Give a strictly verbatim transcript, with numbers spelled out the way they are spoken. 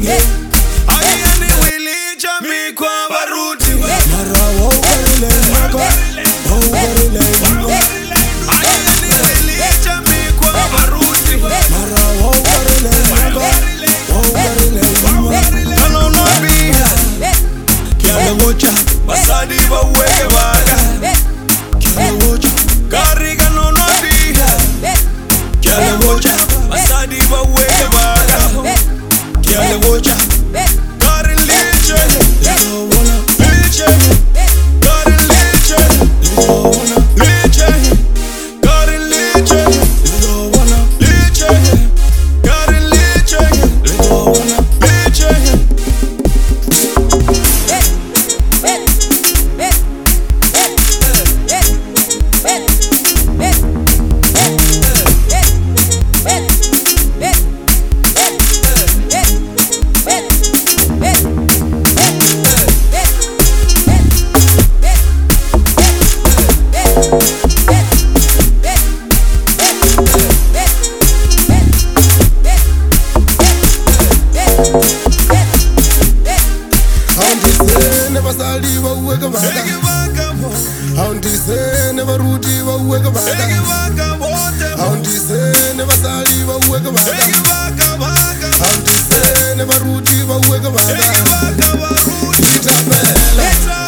Ayeni wili jami kwa baruti Mara waugarile mako Waugarile mako Ayeni wili jami kwa baruti Mara waugarile mako Waugarile mako Kano nabi Kiale wocha Basadi ba wege baga Kiale wocha Gari kano nabi Kiale wocha Basadi ba wege baga Kiale wocha Gari liche Ito wana Liche Gari liche Ito wana Liche Gari liche Ito wana Liche Gari liche Ito wana Liche Basali wa uweka bada Ege baga mo Haundi se ne baruti wa uweka bada Ege baga mote mo Haundi se ne basali wa uweka bada Ege baga baga Haundi se ne baruti wa uweka bada Ege baga baruti Itabela Ita